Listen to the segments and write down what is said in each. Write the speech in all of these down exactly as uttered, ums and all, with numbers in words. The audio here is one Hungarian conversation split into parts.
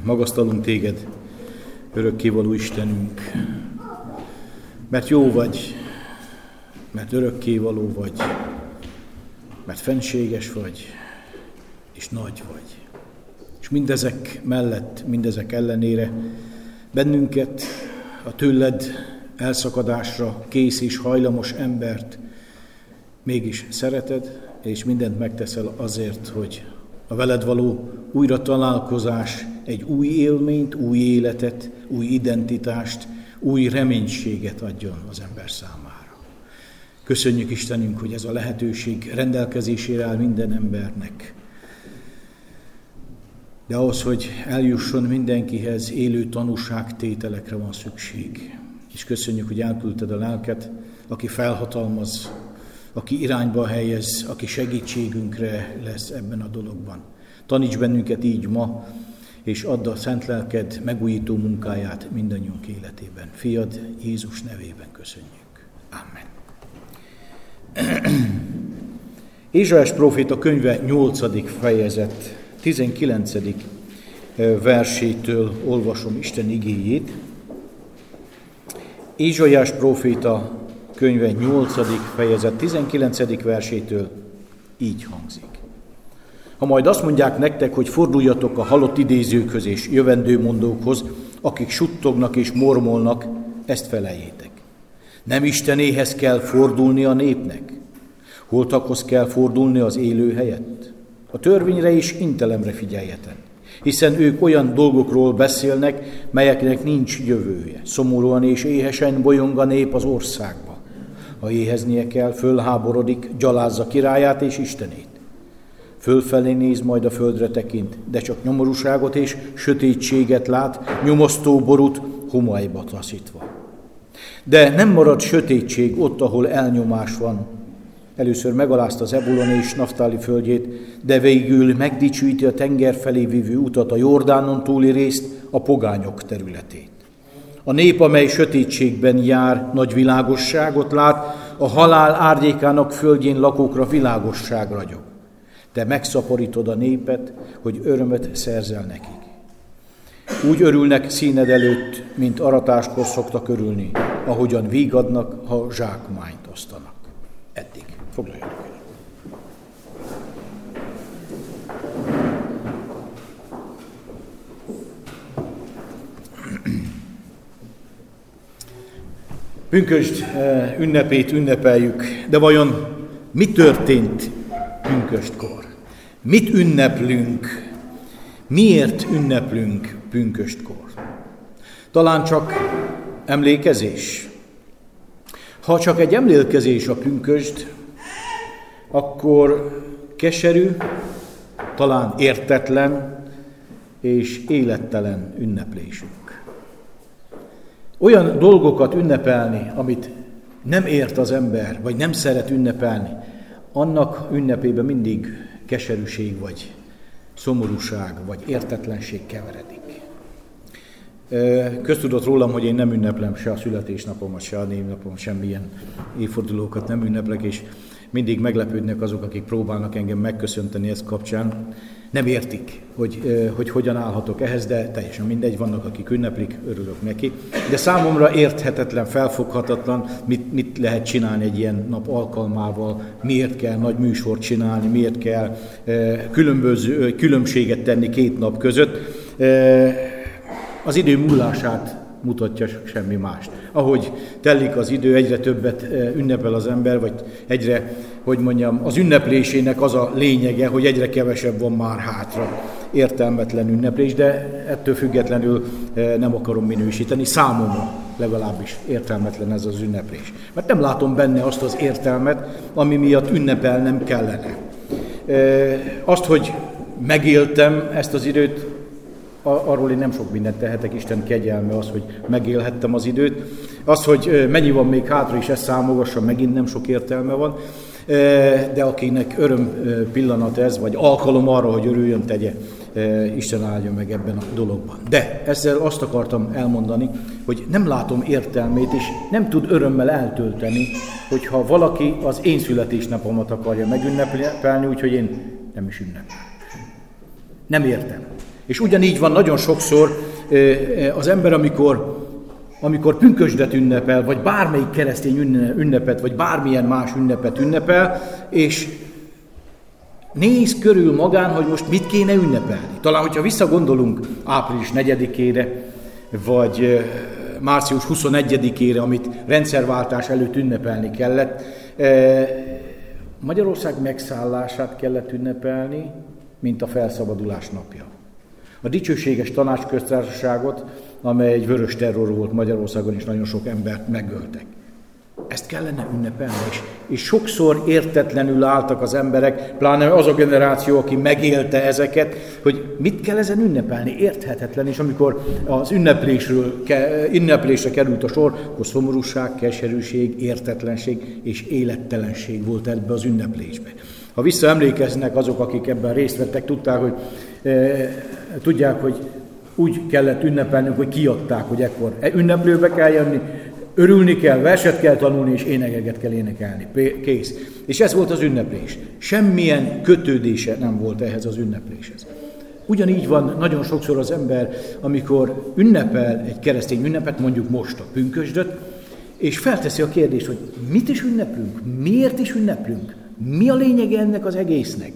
Magasztalunk téged, örökkévaló Istenünk, mert jó vagy, mert örökkévaló vagy, mert fenséges vagy, és nagy vagy. És mindezek mellett, mindezek ellenére bennünket, a tőled elszakadásra kész és hajlamos embert mégis szereted, és mindent megteszel azért, hogy a veled való újra találkozás egy új élményt, új életet, új identitást, új reménységet adjon az ember számára. Köszönjük Istenünk, hogy ez a lehetőség rendelkezésére áll minden embernek. De ahhoz, hogy eljusson mindenkihez, élő tanúságtételekre van szükség. És köszönjük, hogy elküldted a lelket, aki felhatalmaz, aki irányba helyez, aki segítségünkre lesz ebben a dologban. Taníts bennünket így ma, és add a szent lelked megújító munkáját mindannyiunk életében. Fiad Jézus nevében köszönjük. Amen. Ézsaiás próféta könyve nyolcadik fejezet, tizenkilencedik versétől olvasom Isten igéjét. Ézsaiás próféta könyve nyolcadik fejezet, tizenkilencedik versétől így hangzik. Ha majd azt mondják nektek, hogy forduljatok a halott idézőkhöz és jövendőmondókhoz, akik suttognak és mormolnak, ezt feleljétek. Nem Istenéhez kell fordulni a népnek, holtakhoz kell fordulni az élő helyett. A törvényre és intelemre figyeljetek, hiszen ők olyan dolgokról beszélnek, melyeknek nincs jövője. Szomorúan és éhesen bolyong a nép az országba. Ha éheznie kell, fölháborodik, gyalázza királyát és Istenét. Fölfelé néz, majd a földre tekint, de csak nyomorúságot és sötétséget lát, nyomasztó borút homályba taszítva. De nem marad sötétség ott, ahol elnyomás van. Először megalázta Zebulon és Naftáli földjét, de végül megdicsőíti a tenger felé vívő utat, a Jordánon túli részt, a pogányok területét. A nép, amely sötétségben jár, nagy világosságot lát, a halál árnyékának földjén lakókra világosság ragyog. Te megszaporítod a népet, hogy örömöt szerzel nekik. Úgy örülnek színed előtt, mint aratáskor szoktak örülni, ahogyan vígadnak, ha zsákmányt osztanak. Eddig. Foglaljanak el. Pünkösd ünnepét ünnepeljük, de vajon mi történt pünköstkor? Mit ünneplünk? Miért ünneplünk pünköstkor? Talán csak emlékezés? Ha csak egy emlékezés a pünkösd, akkor keserű, talán értetlen és élettelen ünneplésünk. Olyan dolgokat ünnepelni, amit nem ért az ember, vagy nem szeret ünnepelni, annak ünnepében mindig keserűség, vagy szomorúság, vagy értetlenség keveredik. Köztudott rólam, hogy én nem ünneplem se a születésnapomat, se a névnapomat, semmilyen évfordulókat nem ünneplek, és mindig meglepődnek azok, akik próbálnak engem megköszönteni ezt kapcsán. Nem értik, hogy, hogy hogyan állhatok ehhez, de teljesen mindegy, vannak, akik ünneplik, örülök neki. De számomra érthetetlen, felfoghatatlan, mit, mit lehet csinálni egy ilyen nap alkalmával, miért kell nagy műsort csinálni, miért kell különböző, különbséget tenni két nap között. Az idő múlását mutatja, semmi mást. Ahogy telik az idő, egyre többet ünnepel az ember, vagy egyre, hogy mondjam, az ünneplésének az a lényege, hogy egyre kevesebb van már hátra. Értelmetlen ünneplés, de ettől függetlenül nem akarom minősíteni. Számomra legalábbis értelmetlen ez az ünneplés. Mert nem látom benne azt az értelmet, ami miatt ünnepelnem kellene. Azt, hogy megéltem ezt az időt, arról én nem sok mindent tehetek, Isten kegyelme az, hogy megélhettem az időt. Az, hogy mennyi van még hátra, és ezt számogassam, megint nem sok értelme van. De akinek öröm pillanat ez, vagy alkalom arra, hogy örüljön, tegye, Isten áldja meg ebben a dologban. De ezzel azt akartam elmondani, hogy nem látom értelmét, és nem tud örömmel eltölteni, hogyha valaki az én születésnapomat akarja megünnepelni, úgyhogy én nem is ünnepel. Nem értem. És ugyanígy van nagyon sokszor az ember, amikor, amikor pünkösdet ünnepel, vagy bármelyik keresztény ünnepet, vagy bármilyen más ünnepet ünnepel, és néz körül magán, hogy most mit kéne ünnepelni. Talán, hogyha visszagondolunk április negyedikére, vagy március huszonegyedikére, amit rendszerváltás előtt ünnepelni kellett, Magyarország megszállását kellett ünnepelni, mint a felszabadulás napja. A dicsőséges tanácsköztársaságot, amely egy vörös terror volt Magyarországon, és nagyon sok embert megöltek. Ezt kellene ünnepelni, és, és sokszor értetlenül álltak az emberek, pláne az a generáció, aki megélte ezeket, hogy mit kell ezen ünnepelni, érthetetlen, és amikor az ünneplésről, ünneplésre került a sor, akkor szomorúság, keserűség, értetlenség és élettelenség volt ebbe az ünneplésbe. Ha visszaemlékeznek azok, akik ebben részt vettek, tudták, hogy, e, tudják, hogy úgy kellett ünnepelnünk, hogy kiadták, hogy ekkor ünneplőbe kell jönni, örülni kell, verset kell tanulni, és énekeket kell énekelni. Kész. És ez volt az ünneplés. Semmilyen kötődése nem volt ehhez az ünnepléshez. Ugyanígy van nagyon sokszor az ember, amikor ünnepel egy keresztény ünnepet, mondjuk most a pünkösdöt, és felteszi a kérdést, hogy mit is ünneplünk, miért is ünneplünk, mi a lényege ennek az egésznek.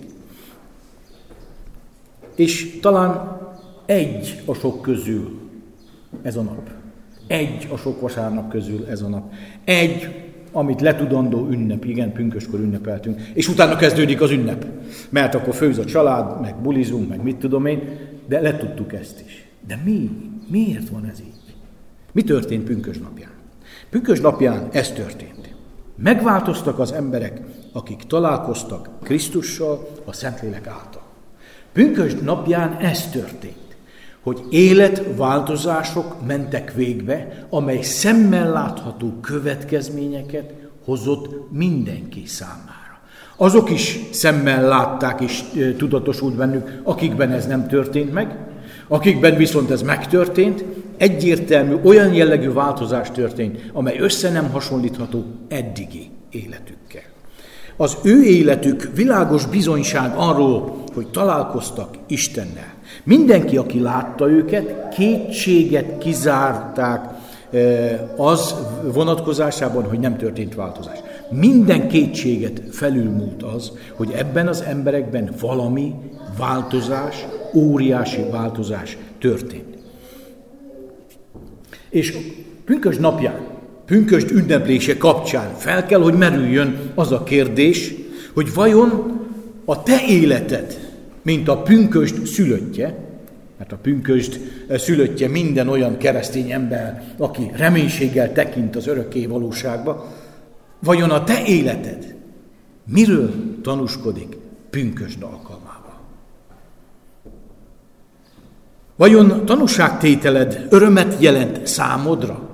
És talán egy a sok közül ez a nap. Egy a sok vasárnap közül ez a nap. Egy, amit letudandó ünnep, igen, pünköskor ünnepeltünk, és utána kezdődik az ünnep. Mert akkor főz a család, meg bulizunk, meg mit tudom én, de letudtuk ezt is. De mi? Miért van ez így? Mi történt pünkösd napján? Pünkösd napján ez történt. Megváltoztak az emberek, akik találkoztak Krisztussal a Szentlélek által. Pünkösd napján ez történt, hogy életváltozások mentek végbe, amely szemmel látható következményeket hozott mindenki számára. Azok is szemmel látták és tudatosult bennük, akikben ez nem történt meg, akikben viszont ez megtörtént, egyértelmű, olyan jellegű változás történt, amely össze nem hasonlítható eddigi életükkel. Az ő életük világos bizonyság arról, hogy találkoztak Istennel. Mindenki, aki látta őket, kétséget kizárták az vonatkozásában, hogy nem történt változás. Minden kétséget felülmúlt az, hogy ebben az emberekben valami változás, óriási változás történt. És pünkösd napján, pünkösd ünneplése kapcsán fel kell, hogy merüljön az a kérdés, hogy vajon a te életed, mint a pünkösd szülöttje, mert a pünkösd szülöttje minden olyan keresztény ember, aki reménységgel tekint az örökké valóságba, vajon a te életed miről tanúskodik pünkösd alkalmával? Vajon tanúságtételed örömet jelent számodra?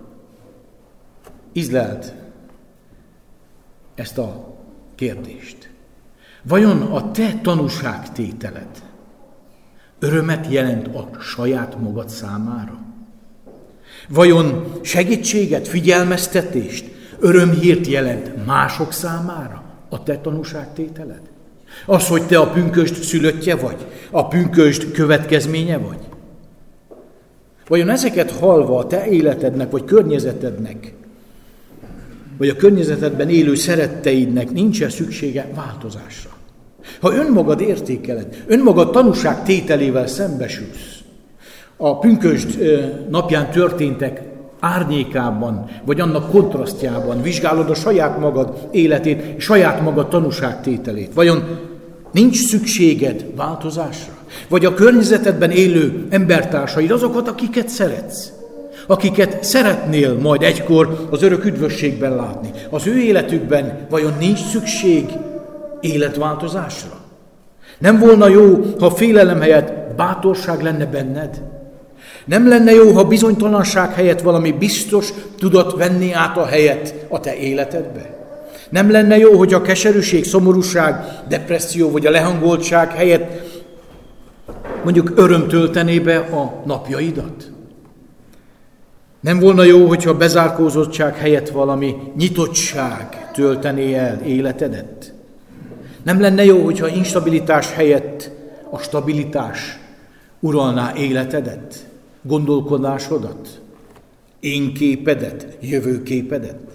Ízleld ezt a kérdést. Vajon a te tanúságtételed örömet jelent a saját magad számára? Vajon segítséget, figyelmeztetést, örömhírt jelent mások számára a te tanúságtételed? Az, hogy te a pünkösd szülöttje vagy, a pünkösd következménye vagy? Vajon ezeket hallva a te életednek vagy környezetednek, vagy a környezetedben élő szeretteidnek nincs-e szüksége változásra? Ha önmagad értékeled, önmagad tanúságtételével szembesülsz, a pünkösd napján történtek árnyékában, vagy annak kontrasztjában vizsgálod a saját magad életét, saját magad tanúságtételét. Vajon nincs szükséged változásra? Vagy a környezetedben élő embertársaid, azokat, akiket szeretsz, akiket szeretnél majd egykor az örök üdvösségben látni, az ő életükben vajon nincs szükség életváltozásra? Nem volna jó, ha félelem helyett bátorság lenne benned? Nem lenne jó, ha bizonytalanság helyett valami biztos tudat venni át a helyet a te életedbe? Nem lenne jó, hogy a keserűség, szomorúság, depresszió vagy a lehangoltság helyett mondjuk öröm töltené be a napjaidat? Nem volna jó, hogyha a bezárkózottság helyett valami nyitottság töltené el életedet? Nem lenne jó, hogyha instabilitás helyett a stabilitás, uralná életedet, gondolkodásodat, én képedet, jövőképedet?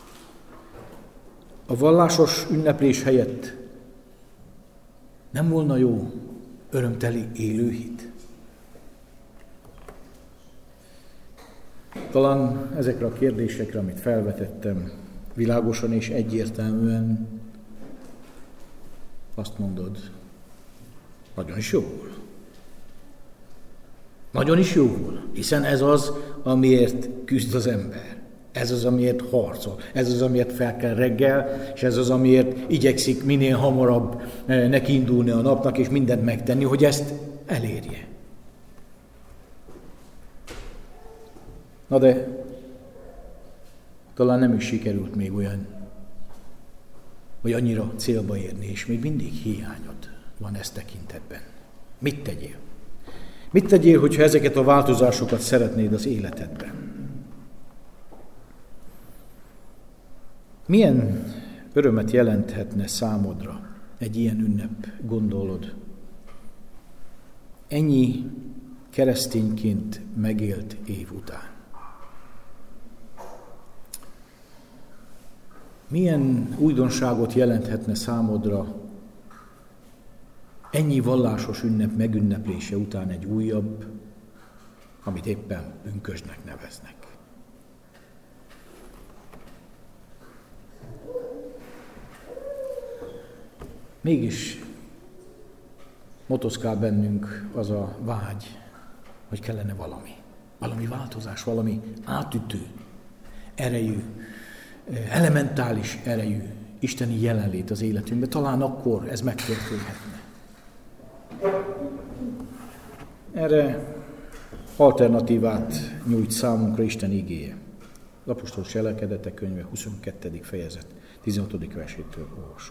A vallásos ünneplés helyett nem volna jó örömteli élőhit? Talán ezekre a kérdésekre, amit felvetettem, világosan és egyértelműen azt mondod, nagyon is jól. Nagyon is jól, hiszen ez az, amiért küzd az ember. Ez az, amiért harcol. Ez az, amiért fel kell reggel, és ez az, amiért igyekszik minél hamarabb neki indulni a napnak, és mindent megtenni, hogy ezt elérje. Na de talán nem is sikerült még olyan, hogy annyira célba érni, és még mindig hiányod van ezt tekintetben. Mit tegyél? Mit tegyél, hogyha ezeket a változásokat szeretnéd az életedben? Milyen örömet jelenthetne számodra egy ilyen ünnep, gondolod? Ennyi keresztényként megélt év után. Milyen újdonságot jelenthetne számodra ennyi vallásos ünnep megünneplése után egy újabb, amit éppen pünkösdnek neveznek? Mégis motoszkál bennünk az a vágy, hogy kellene valami. Valami változás, valami átütő, erejű, elementális erejű isteni jelenlét az életünkben. Talán akkor ez megtörténhetne. Erre alternatívát nyújt számunkra Isten igéje. Az apostol Cselekedetek könyve huszonkettedik fejezet tizenhatodik versétől olvasom.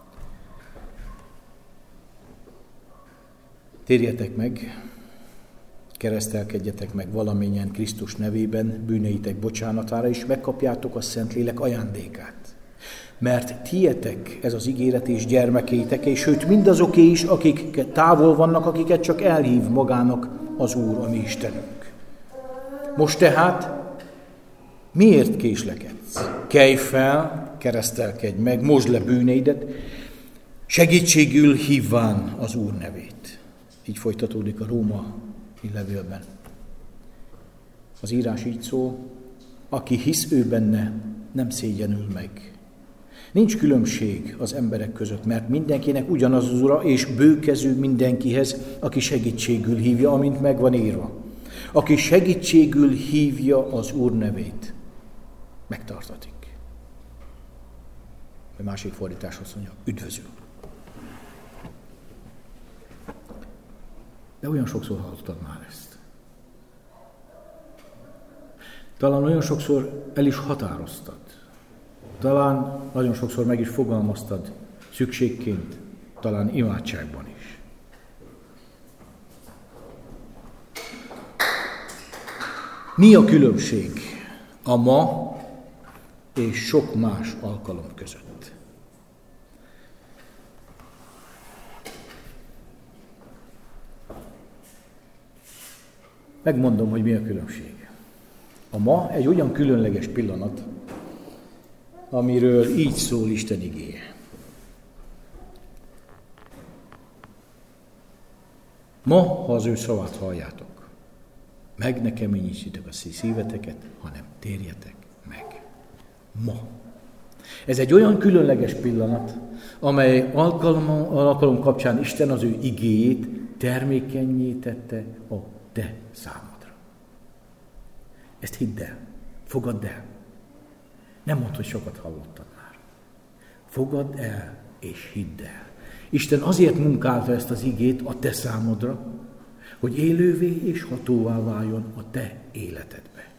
Térjetek meg, keresztelkedjetek meg valamennyien Krisztus nevében bűneitek bocsánatára, és megkapjátok a Szentlélek ajándékát. Mert tietek ez az ígéret és gyermekétek, és sőt mindazoké is, akik távol vannak, akiket csak elhív magának az Úr, a mi Istenünk. Most tehát miért késlekedsz? Kelj fel, keresztelkedj meg, mosd le bűneidet, segítségül hívván az Úr nevét. Így folytatódik a római levélben. Az írás így szól, aki hisz ő benne, nem szégyenül meg. Nincs különbség az emberek között, mert mindenkinek ugyanaz az Ura, és bőkezű mindenkihez, aki segítségül hívja, amint megvan írva. Aki segítségül hívja az Úr nevét, megtartatik. A másik fordítás azt mondja, üdvözül. De olyan sokszor hallottad már ezt. Talán olyan sokszor el is határoztad. Talán nagyon sokszor meg is fogalmaztad szükségként, talán imádságban is. Mi a különbség a ma és sok más alkalom között? Megmondom, hogy mi a különbség. A ma egy olyan különleges pillanat, amiről így szól Isten igéje. Ma, ha az ő szavát halljátok, meg ne keményítsétek a szíveteket, hanem térjetek meg. Ma. Ez egy olyan különleges pillanat, amely alkalom, alkalom kapcsán Isten az ő igéjét termékennyé tette a te számodra. Ezt hidd el, fogadd el. Nem mondd, hogy sokat hallottad már. Fogadd el és hidd el. Isten azért munkálta ezt az igét a te számodra, hogy élővé és hatóvá váljon a te életedbe.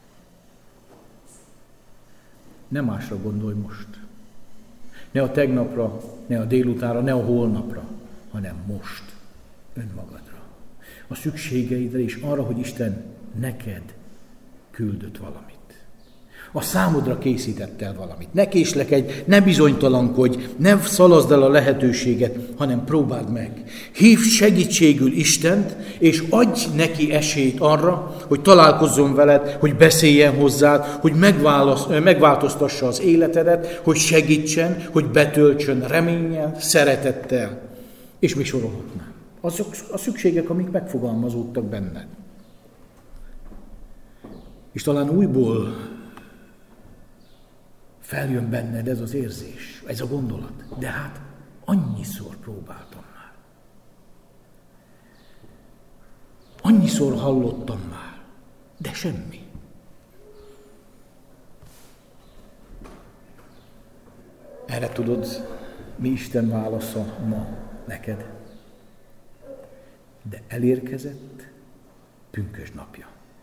Ne másra gondolj most. Ne a tegnapra, ne a délutánra, ne a holnapra, hanem most önmagadra. A szükségeidre és arra, hogy Isten neked küldött valamit. A számodra készített el valamit. Ne késlekedj, ne bizonytalankodj, ne szalaszd el a lehetőséget, hanem próbáld meg. Hívd segítségül Istent, és adj neki esélyt arra, hogy találkozzon veled, hogy beszéljen hozzád, hogy megváltoztassa az életedet, hogy segítsen, hogy betöltsön reménnyel, szeretettel, és mi sorolhatnám. Azok a szükségek, amik megfogalmazódtak benned. És talán újból feljön benned ez az érzés, ez a gondolat. De hát annyiszor próbáltam már. Annyiszor hallottam már, de semmi. Erre tudod, mi Isten válasza ma neked? De elérkezett pünkösd napja.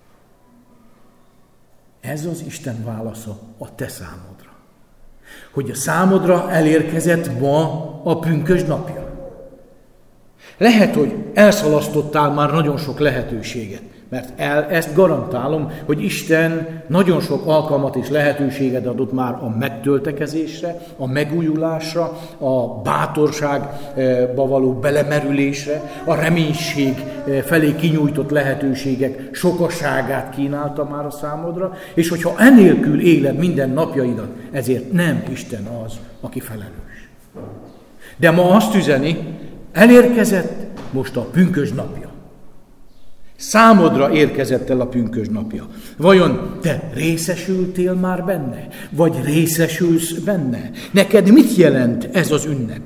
Ez az Isten válasza a te számodra. Hogy a számodra elérkezett ma a pünkösd napja. Lehet, hogy elszalasztottál már nagyon sok lehetőséget, mert el, ezt garantálom, hogy Isten nagyon sok alkalmat és lehetőséget adott már a megtöltekezésre, a megújulásra, a bátorságba való belemerülésre, a reménység felé kinyújtott lehetőségek sokaságát kínálta már a számodra, és hogyha enélkül éled minden napjaidat, ezért nem Isten az, aki felelős. De ma azt üzeni, elérkezett most a pünkösd napja. Számodra érkezett el a pünkösd napja. Vajon te részesültél már benne? Vagy részesülsz benne? Neked mit jelent ez az ünnep?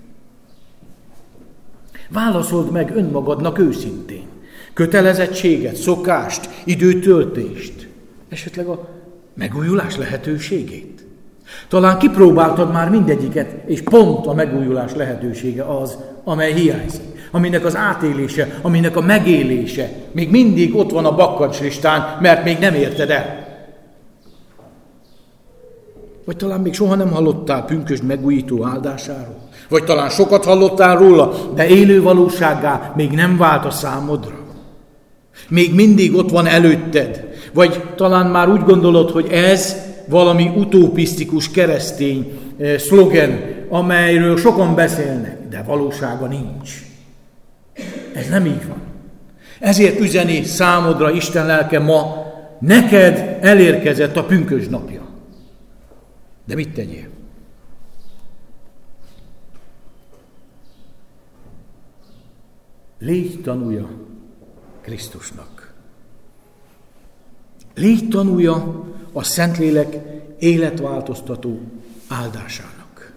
Válaszold meg önmagadnak őszintén. Kötelezettséget, szokást, időtöltést, esetleg a megújulás lehetőségét. Talán kipróbáltad már mindegyiket, és pont a megújulás lehetősége az, amely hiányzik. Aminek az átélése, aminek a megélése még mindig ott van a bakkantslistán, mert még nem érted el. Vagy talán még soha nem hallottál pünkösd megújító áldásáról. Vagy talán sokat hallottál róla, de élő valósággá még nem vált a számodra. Még mindig ott van előtted. Vagy talán már úgy gondolod, hogy ez valami utopisztikus keresztény eh, szlogen, amelyről sokan beszélnek, de valósága nincs. Ez nem így van. Ezért üzeni számodra Isten lelke ma, neked elérkezett a pünkösd napja. De mit tegyél? Légy tanúja Krisztusnak. Légy tanúja a Szentlélek életváltoztató áldásának.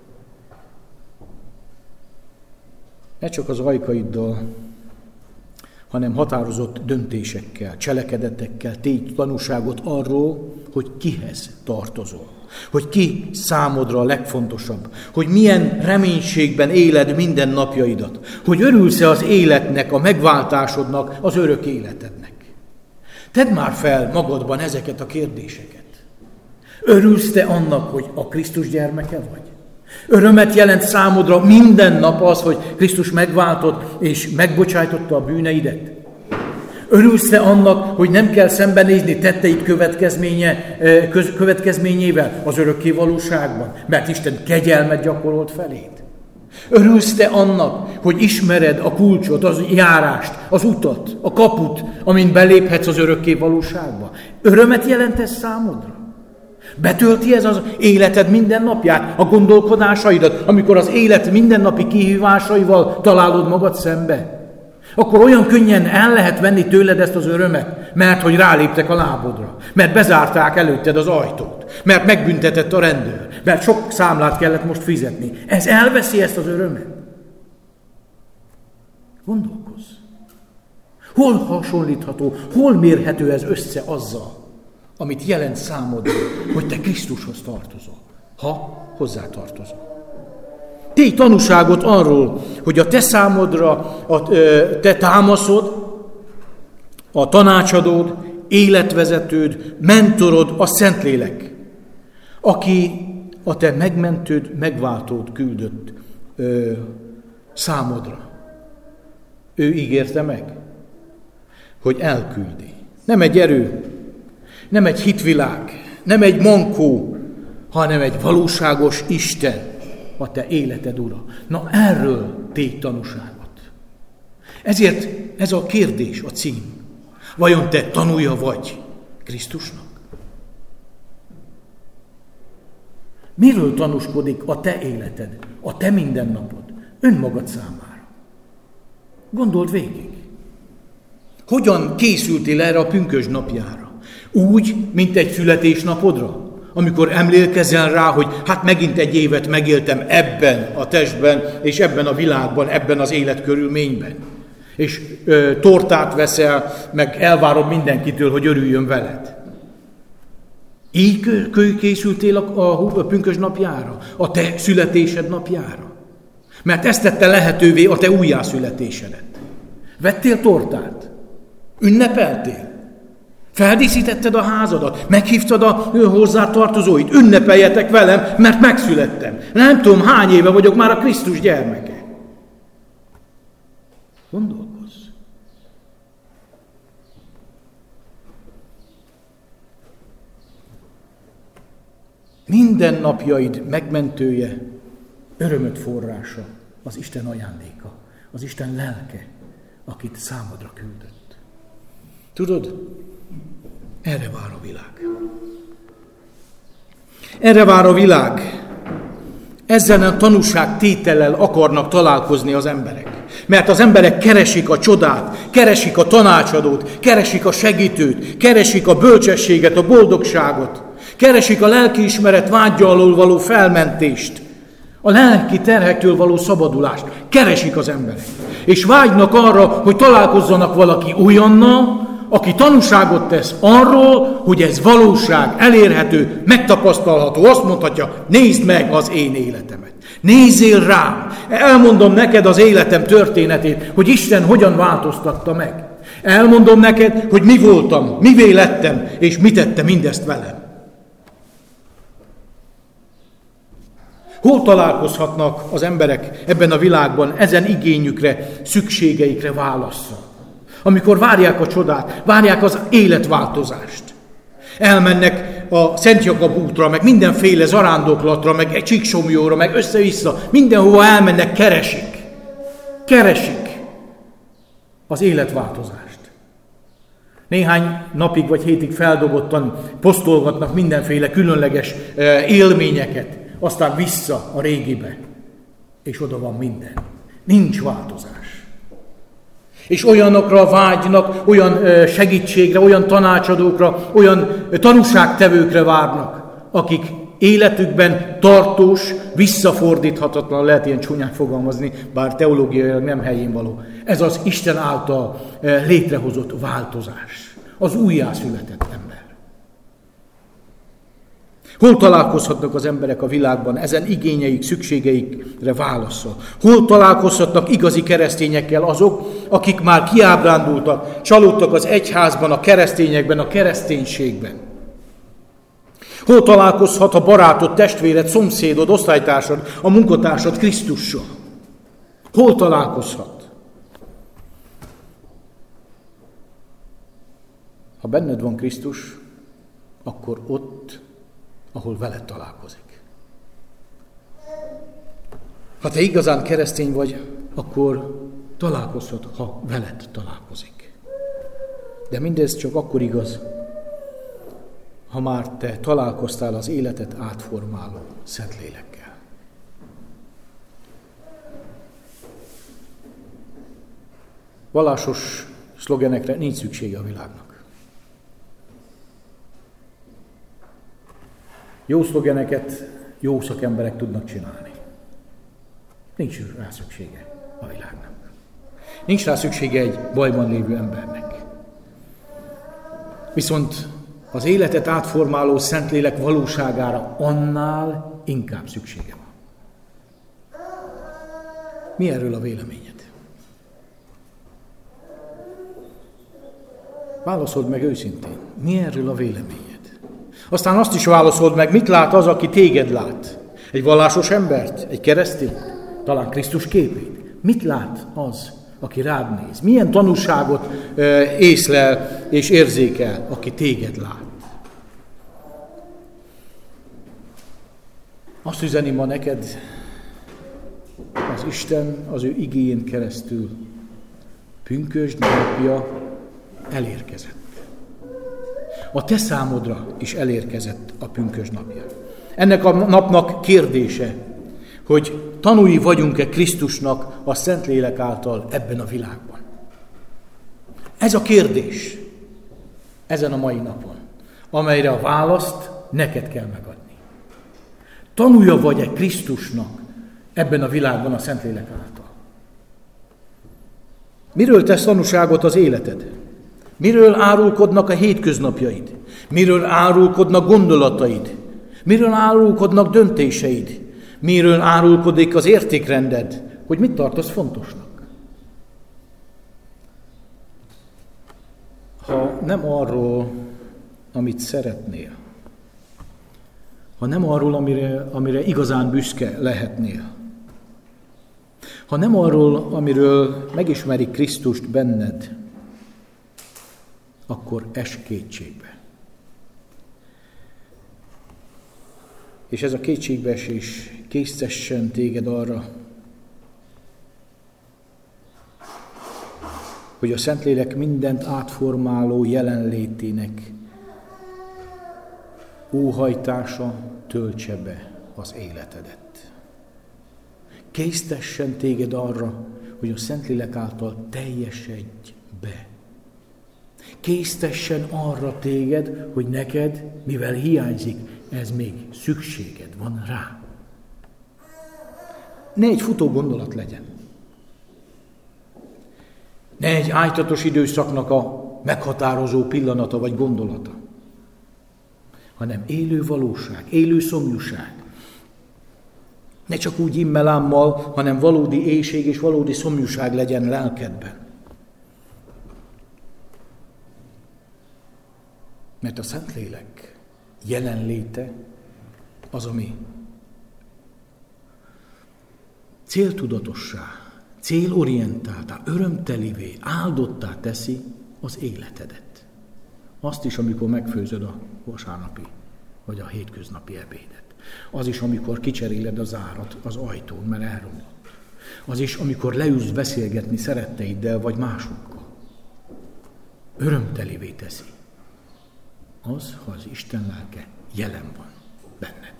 Ne csak az ajkaiddal, hanem határozott döntésekkel, cselekedetekkel tégy tanúságot arról, hogy kihez tartozol. Hogy ki számodra a legfontosabb. Hogy milyen reménységben éled minden napjaidat. Hogy örülsz-e az életnek, a megváltásodnak, az örök életednek. Tedd már fel magadban ezeket a kérdéseket. Örülsz te annak, hogy a Krisztus gyermeke vagy? Örömet jelent számodra minden nap az, hogy Krisztus megváltott és megbocsájtotta a bűneidet? Örülsz te annak, hogy nem kell szembenézni tetteid következménye, következményével az örökké valóságban, mert Isten kegyelmet gyakorolt feléd? Örülsz te annak, hogy ismered a kulcsot, az járást, az utat, a kaput, amin beléphetsz az örökké valóságba? Örömet jelent ez számodra? Betölti ez az életed minden napját, a gondolkodásaidat, amikor az élet mindennapi kihívásaival találod magad szembe? Akkor olyan könnyen el lehet venni tőled ezt az örömet, mert hogy ráléptek a lábodra, mert bezárták előtted az ajtót, mert megbüntetett a rendőr, mert sok számlát kellett most fizetni. Ez elveszi ezt az örömet. Gondolkozz. Hol hasonlítható, hol mérhető ez össze azzal, amit jelent számodra, hogy te Krisztushoz tartozol, ha hozzá tartozol. Tégy tanúságot arról, hogy a te számodra, a te támaszod, a tanácsadód, életvezetőd, mentorod a Szentlélek, aki a te megmentőd, megváltód küldött ö, számodra. Ő ígérte meg, hogy elküldi. Nem egy erő, nem egy hitvilág, Nem egy mankó, hanem egy valóságos Isten, a te életed ura. Na erről tégy tanúságot. Ezért ez a kérdés, a cím. Vajon te tanúja vagy Krisztusnak? Miről tanúskodik a te életed, a te mindennapod, önmagad számára? Gondold végig. Hogyan készültél erre a pünkösd napjára? Úgy, mint egy születésnapodra? Amikor emlékezel rá, hogy hát megint egy évet megéltem ebben a testben, és ebben a világban, ebben az életkörülményben. És ö, tortát veszel, meg elvárod mindenkitől, hogy örüljön veled. Így készültél a, a, a pünkösd napjára, a te születésed napjára. Mert ezt tette lehetővé a te újjászületésedet. Vettél tortát? Ünnepeltél? Feldíszítetted a házadat? Meghívtad a hozzá tartozóit? Ünnepeljetek velem, mert megszülettem. Nem tudom, hány éve vagyok már a Krisztus gyermeke. Gondolkozz. Minden napjaid megmentője, örömöd forrása, az Isten ajándéka, az Isten lelke, akit számodra küldött. Tudod, erre vár a világ. Erre vár a világ. Ezzel a tanúságtétellel akarnak találkozni az emberek. Mert az emberek keresik a csodát, keresik a tanácsadót, keresik a segítőt, keresik a bölcsességet, a boldogságot, keresik a lelkiismeret vágya alól való felmentést, a lelki terhektől való szabadulást. Keresik az emberek. És vágynak arra, hogy találkozzanak valaki olyannal, aki tanúságot tesz arról, hogy ez valóság, elérhető, megtapasztalható. Azt mondhatja, nézd meg az én életemet. Nézzél rám. Elmondom neked az életem történetét, hogy Isten hogyan változtatta meg. Elmondom neked, hogy mi voltam, mivé lettem, és mit tette mindezt velem. Hol találkozhatnak az emberek ebben a világban ezen igényükre, szükségeikre válasszal? Amikor várják a csodát, várják az életváltozást. Elmennek a Szent Jakab útra, meg mindenféle zarándoklatra, meg egy Csíksomlyóra, meg össze-vissza, mindenhova elmennek, keresik. Keresik az életváltozást. Néhány napig vagy hétig feldobottan posztolgatnak mindenféle különleges élményeket, aztán vissza a régibe, és oda van minden. Nincs változás. És olyanokra vágynak, olyan segítségre, olyan tanácsadókra, olyan tanúságtevőkre várnak, akik életükben tartós, visszafordíthatatlan, lehet ilyen csúnyán fogalmazni, bár teológiailag nem helyén való. Ez az Isten által létrehozott változás, az újjászületett ember. Hol találkozhatnak az emberek a világban ezen igényeik, szükségeikre válaszol? Hol találkozhatnak igazi keresztényekkel azok, akik már kiábrándultak, csalódtak az egyházban, a keresztényekben, a kereszténységben? Hol találkozhat a barátod, testvéred, szomszédod, osztálytársad, a munkatársad Krisztussal? Hol találkozhat? Ha benned van Krisztus, akkor ott, ahol veled találkozik. Ha te igazán keresztény vagy, akkor találkozhat, ha veled találkozik. De mindez csak akkor igaz, ha már te találkoztál az életet átformáló Szentlélekkel. Vallásos szlogenekre nincs szüksége a világnak. Jó szlogeneket jó szakemberek tudnak csinálni. Nincs rá szüksége a világnak. Nincs rá szüksége egy bajban lévő embernek. Viszont az életet átformáló Szentlélek valóságára annál inkább szüksége van. Mi erről a véleményed? Válaszold meg őszintén. Mi erről a véleményed? Aztán azt is válaszold meg, mit lát az, aki téged lát? Egy vallásos embert? Egy keresztény? Talán Krisztus képét? Mit lát az, aki rád néz? Milyen tanúságot észlel és érzékel, aki téged lát? Azt üzeni ma neked az Isten az ő igéjén keresztül: pünkösd napja elérkezett. A te számodra is elérkezett a pünkösd napja. Ennek a napnak kérdése, hogy tanúi vagyunk-e Krisztusnak a Szentlélek által ebben a világban. Ez a kérdés ezen a mai napon, amelyre a választ neked kell megadni. Tanúja vagy-e Krisztusnak ebben a világban a Szentlélek által? Miről tesz tanúságot az életed? Miről árulkodnak a hétköznapjaid? Miről árulkodnak gondolataid? Miről árulkodnak döntéseid? Miről árulkodik az értékrended? Hogy mit tartasz fontosnak? Ha nem arról, amit szeretnél, ha nem arról, amire, amire igazán büszke lehetnél, ha nem arról, amiről megismerik Krisztust benned, akkor es kétségbe. És ez a kétségbeesés késztessen téged arra, hogy a Szentlélek mindent átformáló jelenlétének óhajtása töltse be az életedet. Késztessen téged arra, hogy a Szentlélek által teljesedj be. Késztessen arra téged, hogy neked, mivel hiányzik, ez még szükséged van rá. Ne egy futó gondolat legyen. Ne egy ájtatos időszaknak a meghatározó pillanata vagy gondolata, hanem élő valóság, élő szomjúság. Ne csak úgy immelámmal, hanem valódi éhség és valódi szomjúság legyen lelkedben. Mert a Szentlélek jelenléte az, ami céltudatossá, célorientáltá, örömtelivé, áldottá teszi az életedet. Azt is, amikor megfőzöd a vasárnapi vagy a hétköznapi ebédet. Az is, amikor kicseréled az árat az ajtón, mert elromlott. Az is, amikor leülsz beszélgetni szeretteiddel vagy másokkal. Örömtelivé teszi. Az, ha az Isten lelke jelen van benned.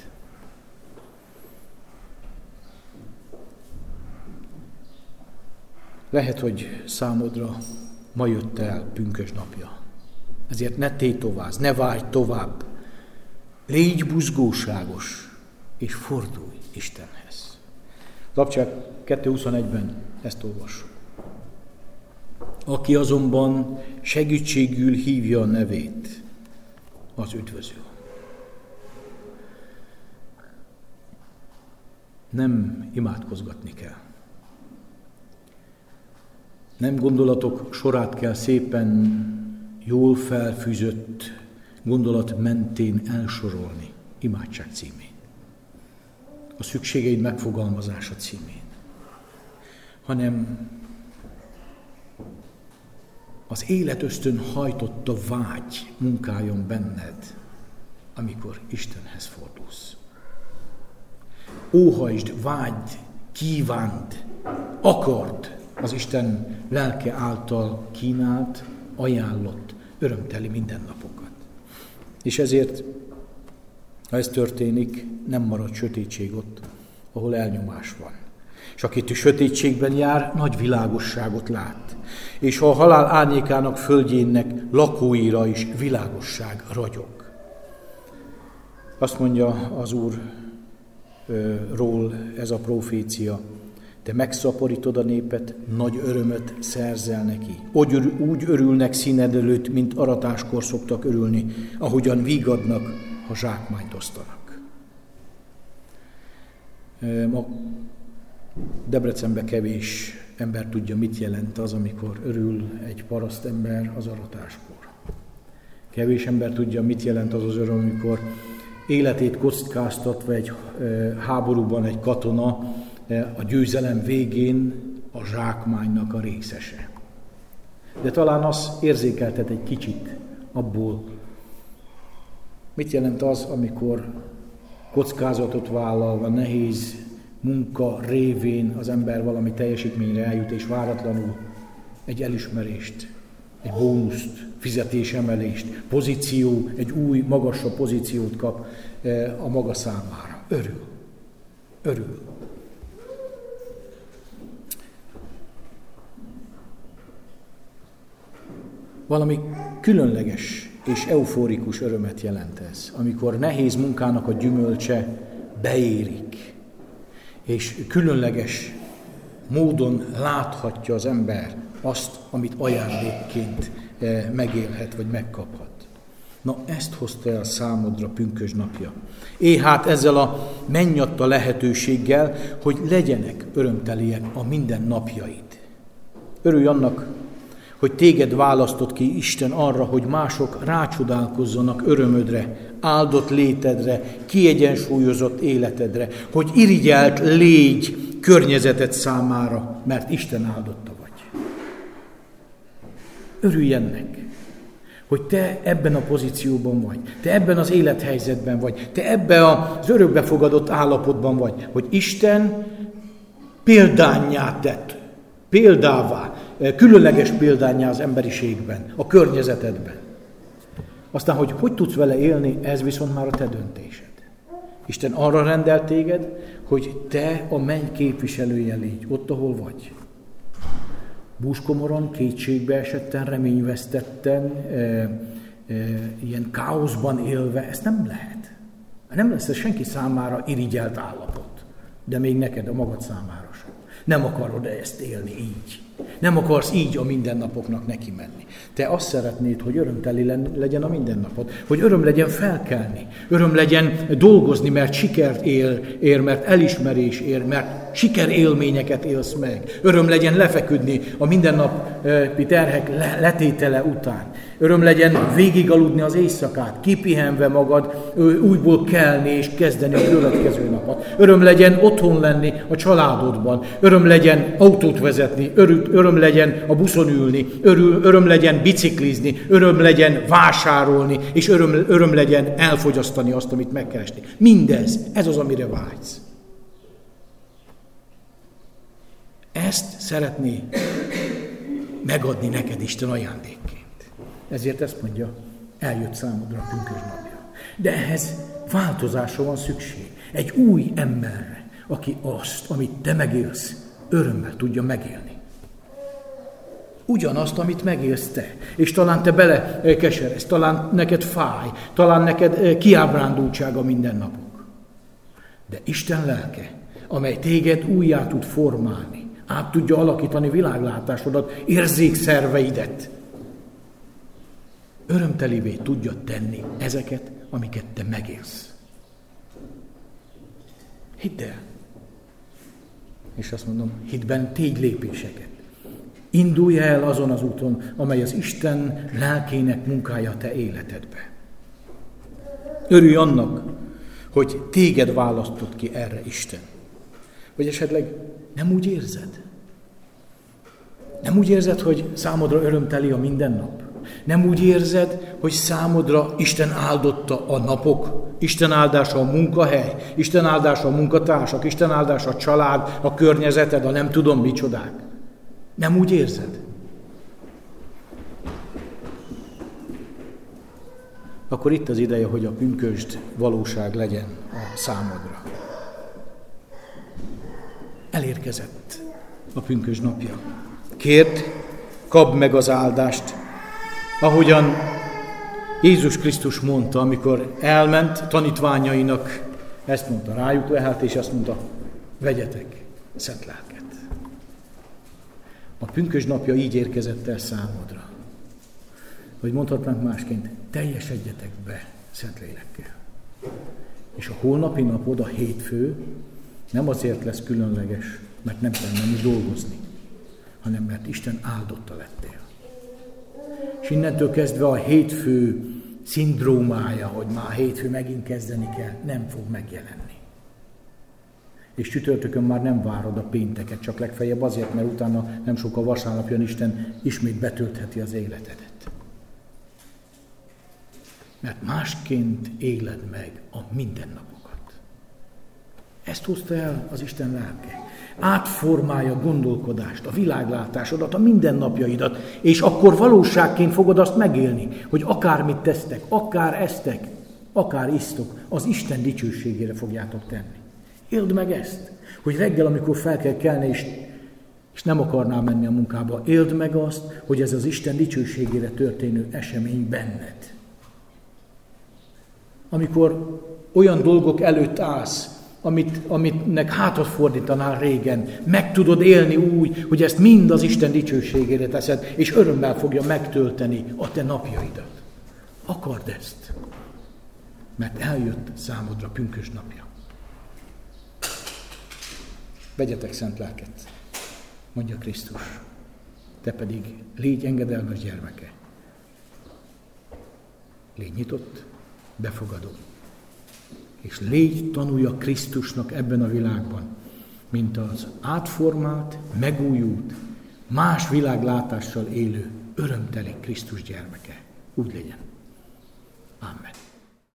Lehet, hogy számodra ma jött el pünkösd napja. Ezért ne tétovázz, ne vágyj tovább. Légy buzgóságos, és fordulj Istenhez. Lapcsák kettő huszonegyben ezt olvassuk. Aki azonban segítségül hívja a nevét, az üdvözül. Nem imádkozgatni kell. Nem gondolatok sorát kell szépen jól felfűzött gondolat mentén elsorolni imádság címén. A szükségeid megfogalmazása címén. Hanem az életösztön hajtotta vágy munkáljon benned, amikor Istenhez fordulsz. Óhajtsd, vágyd, kívánd, akard az Isten lelke által kínált, ajánlott, örömteli mindennapokat. És ezért, ha ez történik, nem marad sötétség ott, ahol elnyomás van. És aki sötétségben jár, nagy világosságot lát. És ha a halál árnyékának földjének lakóira is világosság ragyog. Azt mondja az Úrról ez a profécia: te megszaporítod a népet, nagy örömöt szerzel neki. Úgy, úgy örülnek színed előtt, mint aratáskor szoktak örülni, ahogyan vígadnak, ha zsákmányt osztanak. Ma Debrecenben kevés ember tudja, mit jelent az, amikor örül egy parasztember az aratáskor. Kevés ember tudja, mit jelent az az öröm, amikor életét kockáztatva egy háborúban egy katona a győzelem végén a zsákmánynak a részese. De talán az érzékeltet egy kicsit abból, mit jelent az, amikor kockázatot vállalva, nehéz munka révén az ember valami teljesítményre eljut, és váratlanul egy elismerést, egy bónuszt, fizetésemelést, pozíció, egy új, magasabb pozíciót kap a maga számára. Örül. Örül. Valami különleges és euforikus örömet jelent ez, amikor nehéz munkának a gyümölcse beérik, és különleges módon láthatja az ember azt, amit ajándékként megélhet, vagy megkaphat. Na, ezt hozta el számodra pünkösd napja. Éj hát ezzel a mennyatta lehetőséggel, hogy legyenek örömteliek a minden napjaid. Örülj annak, hogy téged választott ki Isten arra, hogy mások rácsodálkozzanak örömödre, áldott létedre, kiegyensúlyozott életedre, hogy irigyelt légy környezeted számára, mert Isten áldotta vagy. Örülj ennek, hogy te ebben a pozícióban vagy, te ebben az élethelyzetben vagy, te ebben az örökbefogadott állapotban vagy, hogy Isten példánnyá tett, példává, különleges példánnyá az emberiségben, a környezetedben. Aztán, hogy hogy tudsz vele élni, ez viszont már a te döntésed. Isten arra rendelt téged, hogy te a menny képviselője légy, ott, ahol vagy. Búskomoran, kétségbe esetten, reményvesztetten, e, e, ilyen káoszban élve, ezt nem lehet. Nem lesz ez senki számára irigyelt állapot, de még neked a magad számára sem. Nem akarod ezt élni így. Nem akarsz így a mindennapoknak neki menni. Te azt szeretnéd, hogy örömteli legyen a mindennapod, hogy öröm legyen felkelni, öröm legyen dolgozni, mert sikert él, ér, mert elismerés ér, mert sikerélményeket élsz meg. Öröm legyen lefeküdni a mindennapi terhek letétele után. Öröm legyen végigaludni az éjszakát, kipihenve magad, újból kelni és kezdeni a következő napot. Öröm legyen otthon lenni a családodban. Öröm legyen autót vezetni, öröm legyen a buszon ülni, öröm, öröm legyen biciklizni, öröm legyen vásárolni, és öröm, öröm legyen elfogyasztani azt, amit megkeresni. Mindez, ez az, amire vágysz. Ezt szeretné megadni neked Isten ajándékként. Ezért ezt mondja, eljött számodra a pünkösd napja. De ehhez változásra van szükség. Egy új emberre, aki azt, amit te megélsz, örömmel tudja megélni. Ugyanazt, amit megélsz te. És talán te bele keseresz, talán neked fáj, talán neked kiábrándultság a mindennapok. De Isten lelke, amely téged újjá tud formálni, át tudja alakítani világlátásodat, érzékszerveidet, örömtelivé tudja tenni ezeket, amiket te megélsz. Hidd el. És azt mondom, hidd benne tégy lépéseket. Indulj el azon az úton, amely az Isten lelkének munkája a te életedbe. Örülj annak, hogy téged választott ki erre Isten. Vagy esetleg nem úgy érzed? Nem úgy érzed, hogy számodra örömteli a mindennap? Nem úgy érzed, hogy számodra Isten áldotta a napok, Isten áldása a munkahely, Isten áldása a munkatársak, Isten áldása a család, a környezeted, a nem tudom micsodák? Nem úgy érzed? Akkor itt az ideje, hogy a pünkösd valóság legyen a számodra. Elérkezett a pünkösd napja. Kérd, kapd meg az áldást, ahogyan Jézus Krisztus mondta, amikor elment tanítványainak, ezt mondta, rájuk lehelt, és azt mondta, vegyetek szent lelket. A pünkösd napja így érkezett el számodra. Vagy mondhatnánk másként, teljesedjetek be Szentlélekkel. És a holnapi napod, a hétfő nem azért lesz különleges, mert nem kell menni dolgozni, hanem mert Isten áldotta lettél. És innentől kezdve a hétfő szindrómája, hogy már hétfő megint kezdeni kell, nem fog megjelenni. És csütörtökön már nem várod a pénteket, csak legfeljebb azért, mert utána nem sokkal vasárnap jön Isten, ismét betöltheti az életedet. Mert másként éled meg a mindennapokat. Ezt hozta el az Isten lelke. Átformálja a gondolkodást, a világlátásodat, a mindennapjaidat, és akkor valóságként fogod azt megélni, hogy akármit tesztek, akár esztek, akár isztok, az Isten dicsőségére fogjátok tenni. Éld meg ezt, hogy reggel, amikor fel kell kelni, és, és nem akarnál menni a munkába, éld meg azt, hogy ez az Isten dicsőségére történő esemény benned. Amikor olyan dolgok előtt állsz, amit, amitnek hátat fordítanál régen, meg tudod élni úgy, hogy ezt mind az Isten dicsőségére teszed, és örömmel fogja megtölteni a te napjaidat. Akard ezt, mert eljött számodra pünkösd napja. Vegyetek szent lelket, mondja Krisztus, te pedig légy engedelmes gyermeke. Légy nyitott, befogadó. És légy tanulja Krisztusnak ebben a világban, mint az átformált, megújult, más világlátással élő, örömteli Krisztus gyermeke. Úgy legyen. Amen.